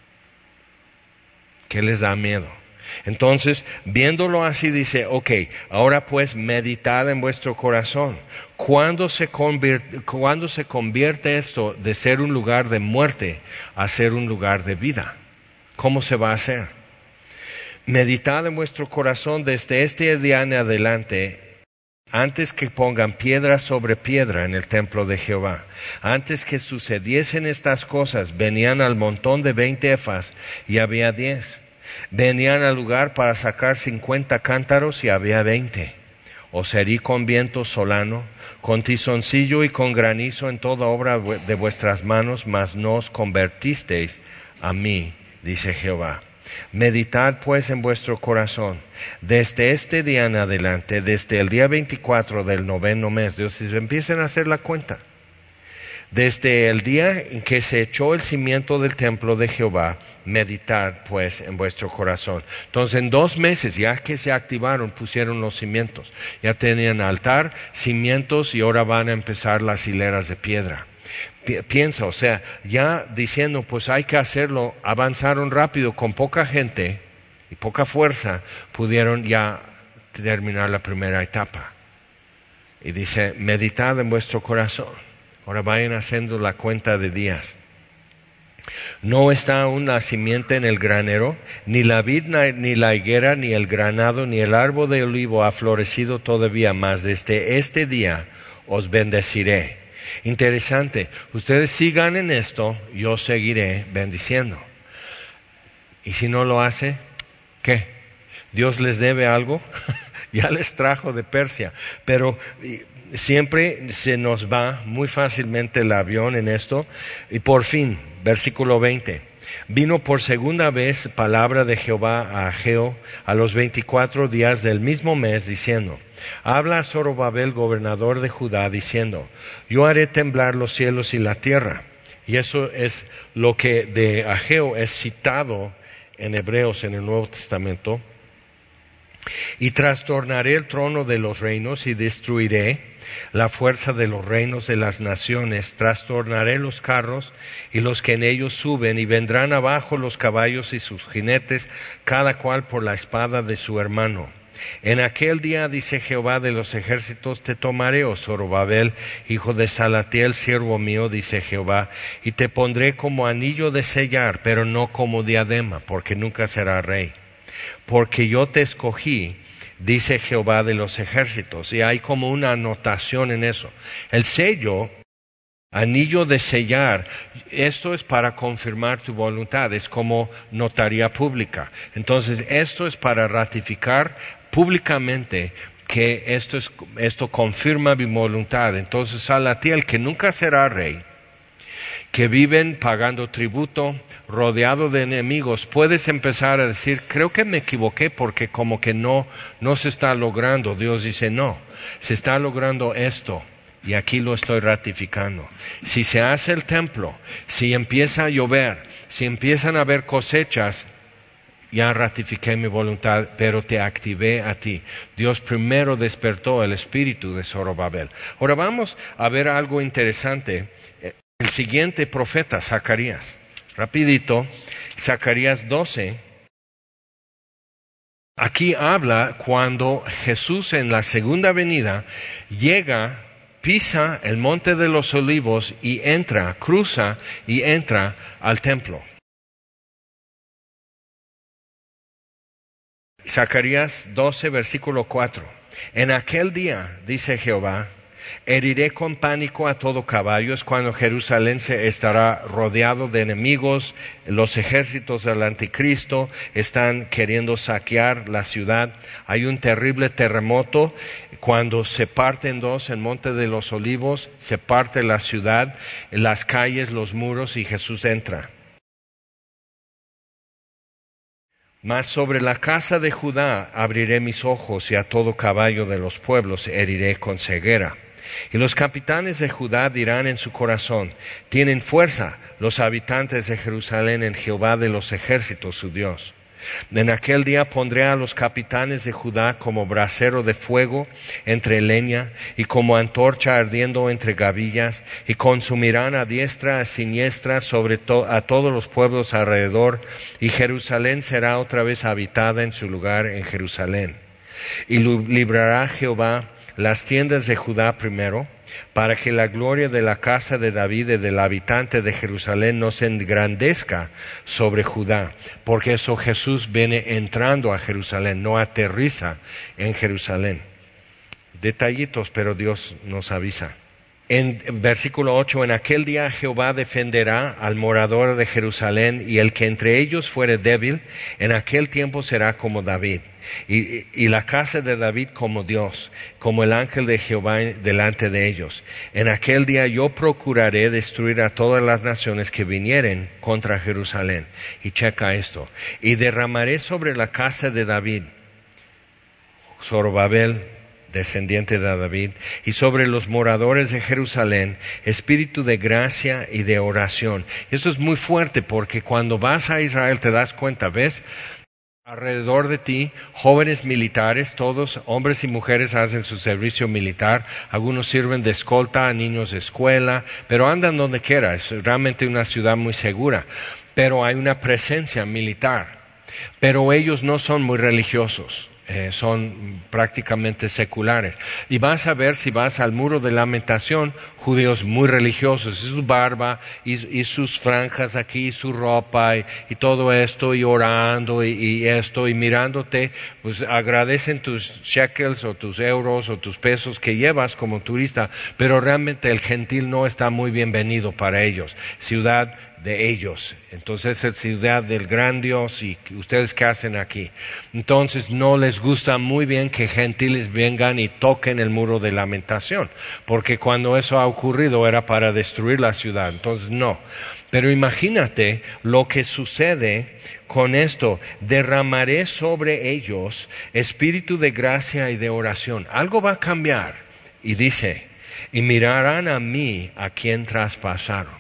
¿Qué les da miedo? Entonces, viéndolo así, dice, ok, ahora pues meditad en vuestro corazón. ¿Cuándo se convierte esto de ser un lugar de muerte a ser un lugar de vida? ¿Cómo se va a hacer? Meditad en vuestro corazón desde este día en adelante, antes que pongan piedra sobre piedra en el templo de Jehová. Antes que sucediesen estas cosas, venían al montón de 20 efas y había 10. Venían al lugar para sacar 50 cántaros y había 20. Os herí con viento solano, con tizoncillo y con granizo en toda obra de vuestras manos, mas no os convertisteis a mí, dice Jehová. Meditad pues en vuestro corazón, desde este día en adelante, desde el día 24 del 9º mes, Dios, empiecen a hacer la cuenta. Desde el día en que se echó el cimiento del templo de Jehová, meditad pues en vuestro corazón. Entonces en 2 meses, ya que se activaron, pusieron los cimientos. Ya tenían altar, cimientos y ahora van a empezar las hileras de piedra. Piensa, o sea, ya diciendo pues hay que hacerlo, avanzaron rápido con poca gente y poca fuerza, pudieron ya terminar la primera etapa. Y dice, meditad en vuestro corazón. Ahora vayan haciendo la cuenta de días. No está aún la simiente en el granero, ni la vid, ni la higuera, ni el granado, ni el árbol de olivo ha florecido todavía, mas desde este día os bendeciré. Interesante, ustedes sigan en esto, yo seguiré bendiciendo. Y si no lo hace, ¿qué? ¿Dios les debe algo? Ya les trajo de Persia, pero siempre se nos va muy fácilmente el avión en esto. Y por fin, versículo 20, vino por segunda vez palabra de Jehová a Ageo a los 24 días del mismo mes, diciendo, habla a Zorobabel, gobernador de Judá, diciendo, yo haré temblar los cielos y la tierra. Y eso es lo que de Ageo es citado en Hebreos en el Nuevo Testamento. Y trastornaré el trono de los reinos y destruiré la fuerza de los reinos de las naciones, trastornaré los carros y los que en ellos suben, y vendrán abajo los caballos y sus jinetes, cada cual por la espada de su hermano. En aquel día, dice Jehová de los ejércitos, te tomaré, oh Zorobabel, hijo de Salatiel, siervo mío, dice Jehová, y te pondré como anillo de sellar, pero no como diadema, porque nunca será rey. Porque yo te escogí, dice Jehová de los ejércitos. Y hay como una anotación en eso. El sello, anillo de sellar, esto es para confirmar tu voluntad, es como notaría pública. Entonces, esto es para ratificar públicamente que esto confirma mi voluntad. Entonces, Salatiel, que nunca será rey, que viven pagando tributo, rodeado de enemigos, puedes empezar a decir, creo que me equivoqué porque como que no se está logrando. Dios dice, no, se está logrando esto y aquí lo estoy ratificando. Si se hace el templo, si empieza a llover, si empiezan a haber cosechas, ya ratifiqué mi voluntad, pero te activé a ti. Dios primero despertó el espíritu de Zorobabel. Ahora vamos a ver algo interesante. El siguiente profeta, Zacarías. Rapidito, Zacarías 12. Aquí habla cuando Jesús en la segunda venida llega, pisa el monte de los olivos y entra, cruza y entra al templo. Zacarías 12, versículo 4. En aquel día, dice Jehová, heriré con pánico a todo caballo. Es cuando Jerusalén se estará rodeado de enemigos. Los ejércitos del anticristo están queriendo saquear la ciudad. Hay un terrible terremoto. Cuando se parte en dos el monte de los olivos, se parte la ciudad, las calles, los muros, y Jesús entra. Mas sobre la casa de Judá abriré mis ojos, y a todo caballo de los pueblos heriré con ceguera. Y los capitanes de Judá dirán en su corazón, tienen fuerza los habitantes de Jerusalén en Jehová de los ejércitos, su Dios. En aquel día pondré a los capitanes de Judá como brasero de fuego entre leña, y como antorcha ardiendo entre gavillas, y consumirán a diestra, a siniestra a todos los pueblos alrededor, y Jerusalén será otra vez habitada en su lugar en Jerusalén. Y librará Jehová las tiendas de Judá primero, para que la gloria de la casa de David y del habitante de Jerusalén no se engrandezca sobre Judá, porque eso Jesús viene entrando a Jerusalén, no aterriza en Jerusalén. Detallitos, pero Dios nos avisa. En versículo 8, en aquel día Jehová defenderá al morador de Jerusalén, y el que entre ellos fuere débil, en aquel tiempo será como David, y la casa de David como Dios, como el ángel de Jehová delante de ellos. En aquel día yo procuraré destruir a todas las naciones que vinieren contra Jerusalén. Y checa esto. Y derramaré sobre la casa de David, Zorobabel, descendiente de David, y sobre los moradores de Jerusalén, espíritu de gracia y de oración. Esto es muy fuerte porque cuando vas a Israel te das cuenta, ¿ves? Alrededor de ti, jóvenes militares, todos, hombres y mujeres, hacen su servicio militar. Algunos sirven de escolta a niños de escuela, pero andan donde quiera. Es realmente una ciudad muy segura. Pero hay una presencia militar. Pero ellos no son muy religiosos. Son prácticamente seculares. Y vas a ver, si vas al Muro de Lamentación, judíos muy religiosos, y su barba, y sus franjas aquí, y su ropa, y todo esto, y orando, y esto, y mirándote, pues agradecen tus shekels, o tus euros, o tus pesos que llevas como turista, pero realmente el gentil no está muy bienvenido para ellos. Ciudad de ellos. Entonces es ciudad del gran Dios, y ustedes qué hacen aquí. Entonces no les gusta muy bien que gentiles vengan y toquen el Muro de Lamentación, porque cuando eso ha ocurrido era para destruir la ciudad. Entonces no. Pero imagínate lo que sucede con esto: derramaré sobre ellos espíritu de gracia y de oración. Algo va a cambiar. Y dice, y mirarán a mí a quien traspasaron.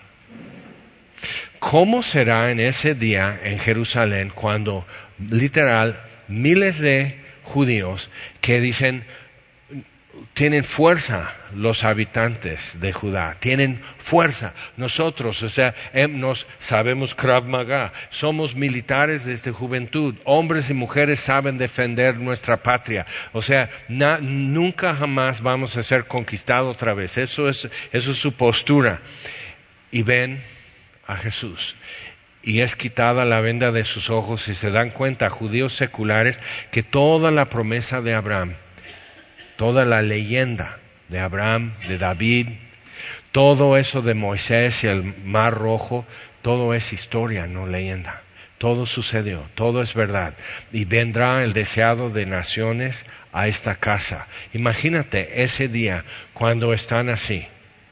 ¿Cómo será en ese día en Jerusalén cuando literal miles de judíos que dicen, tienen fuerza los habitantes de Judá, tienen fuerza nosotros, o sea, nos sabemos Krav Maga, somos militares desde juventud, hombres y mujeres saben defender nuestra patria, o sea, nunca jamás vamos a ser conquistados otra vez. Eso es su postura. Y ven a Jesús, y es quitada la venda de sus ojos, y se dan cuenta, judíos seculares, que toda la promesa de Abraham, toda la leyenda de Abraham, de David, todo eso de Moisés y el Mar Rojo, todo es historia, no leyenda. Todo sucedió, todo es verdad. Y vendrá el deseado de naciones a esta casa. Imagínate ese día cuando están así.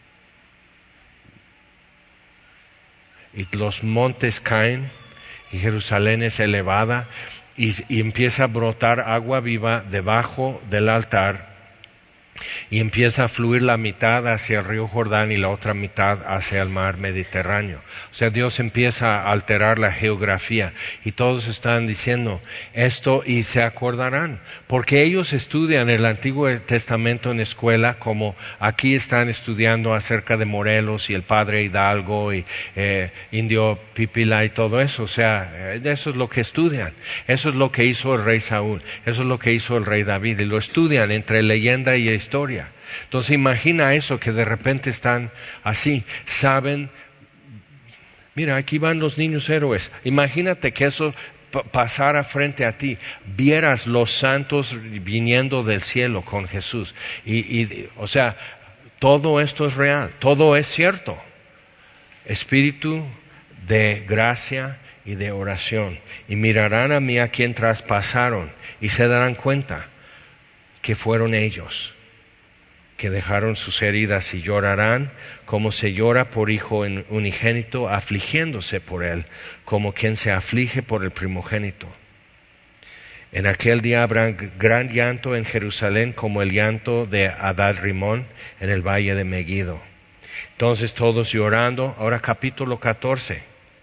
Y los montes caen, y Jerusalén es elevada, y empieza a brotar agua viva debajo del altar, y empieza a fluir la mitad hacia el río Jordán y la otra mitad hacia el mar Mediterráneo. O sea, Dios empieza a alterar la geografía, y todos están diciendo esto, y se acordarán, porque ellos estudian el Antiguo Testamento en escuela, como aquí están estudiando acerca de Morelos y el padre Hidalgo y Indio Pipila y todo eso. O sea, eso es lo que estudian, eso es lo que hizo el rey Saúl, eso es lo que hizo el rey David, y lo estudian entre leyenda y historia. Entonces imagina eso, que de repente están así, saben, mira, aquí van los niños héroes. Imagínate que eso pasara frente a ti, vieras los santos viniendo del cielo con Jesús. O sea, todo esto es real, todo es cierto. Espíritu de gracia y de oración. Y mirarán a mí a quien traspasaron, y se darán cuenta que fueron ellos que dejaron sus heridas, y llorarán como se llora por hijo unigénito, afligiéndose por él, como quien se aflige por el primogénito. En aquel día habrá gran llanto en Jerusalén, como el llanto de Adad Rimón en el valle de Megiddo. Entonces todos llorando. Ahora capítulo 14.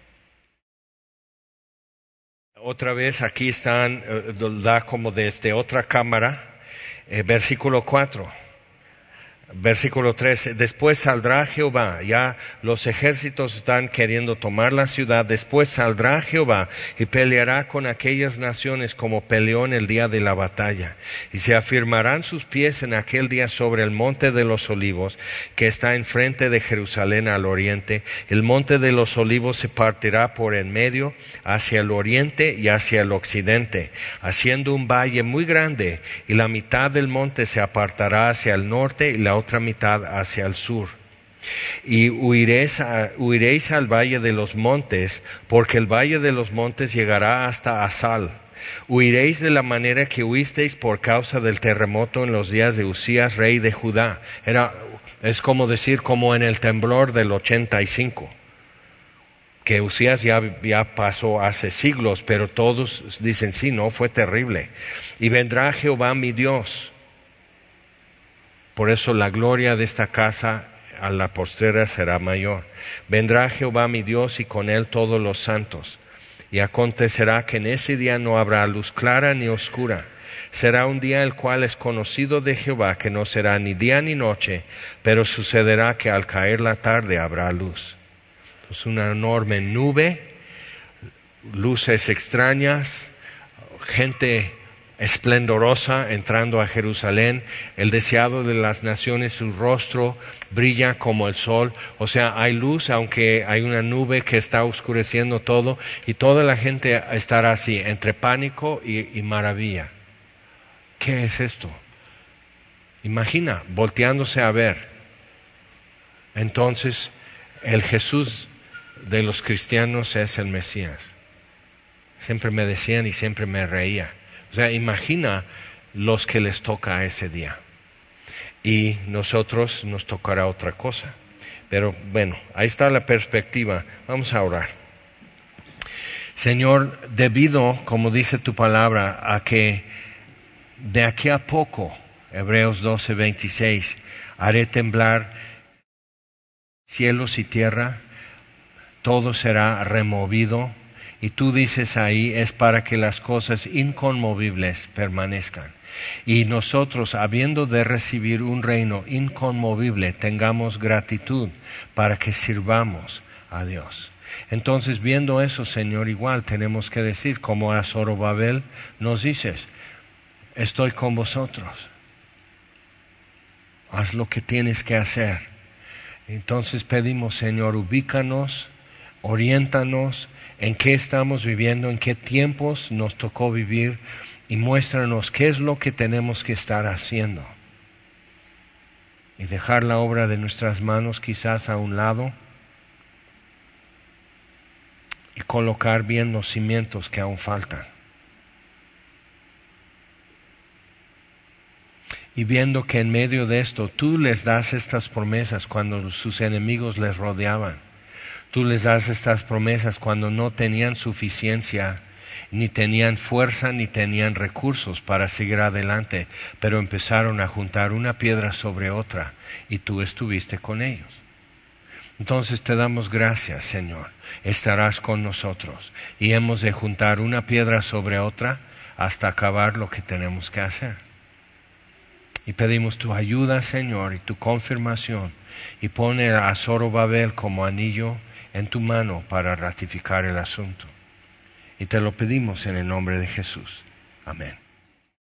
Otra vez aquí están, da como desde otra cámara, versículo 4. Versículo 13, después saldrá Jehová, ya los ejércitos están queriendo tomar la ciudad, después saldrá Jehová y peleará con aquellas naciones como peleó en el día de la batalla, y se afirmarán sus pies en aquel día sobre el monte de los olivos, que está enfrente de Jerusalén al oriente. El monte de los olivos se partirá por en medio hacia el oriente y hacia el occidente, haciendo un valle muy grande, y la mitad del monte se apartará hacia el norte y la otra mitad hacia el sur. Y huiréis al valle de los montes, porque el valle de los montes llegará hasta Asal. Huiréis de la manera que huisteis por causa del terremoto en los días de Usías, rey de Judá. Es como decir, como en el temblor del 85, que Usías ya pasó hace siglos, pero todos dicen, sí, no, fue terrible. Y vendrá Jehová mi Dios, Por eso la gloria de esta casa a la postrera será mayor. Vendrá Jehová mi Dios y con él todos los santos. Y acontecerá que en ese día no habrá luz clara ni oscura. Será un día el cual es conocido de Jehová, que no será ni día ni noche, pero sucederá que al caer la tarde habrá luz. Es una enorme nube, luces extrañas, gente esplendorosa entrando a Jerusalén. El deseado de las naciones, su rostro brilla como el sol. O sea, hay luz, aunque hay una nube que está oscureciendo todo, y toda la gente estará así, entre pánico y maravilla. ¿Qué es esto? Imagina, volteándose a ver. Entonces, el Jesús de los cristianos es el Mesías. Siempre me decían y siempre me reía. O sea, imagina los que les toca ese día. Y nosotros nos tocará otra cosa. Pero bueno, ahí está la perspectiva. Vamos a orar. Señor, debido, como dice tu palabra, a que de aquí a poco, Hebreos 12:26, haré temblar cielos y tierra, todo será removido. Y tú dices ahí, es para que las cosas inconmovibles permanezcan. Y nosotros, habiendo de recibir un reino inconmovible, tengamos gratitud para que sirvamos a Dios. Entonces, viendo eso, Señor, igual tenemos que decir, como a Zorobabel nos dices, estoy con vosotros. Haz lo que tienes que hacer. Entonces pedimos, Señor, ubícanos, oriéntanos, en qué estamos viviendo, en qué tiempos nos tocó vivir, y muéstranos qué es lo que tenemos que estar haciendo. Y dejar la obra de nuestras manos quizás a un lado y colocar bien los cimientos que aún faltan. Y viendo que en medio de esto tú les das estas promesas cuando sus enemigos les rodeaban. Tú les das estas promesas cuando no tenían suficiencia, ni tenían fuerza, ni tenían recursos para seguir adelante, pero empezaron a juntar una piedra sobre otra, y tú estuviste con ellos. Entonces te damos gracias, Señor. Estarás con nosotros, y hemos de juntar una piedra sobre otra hasta acabar lo que tenemos que hacer. Y pedimos tu ayuda, Señor, y tu confirmación, y pone a Zorobabel como anillo en tu mano para ratificar el asunto. Y te lo pedimos en el nombre de Jesús. Amén.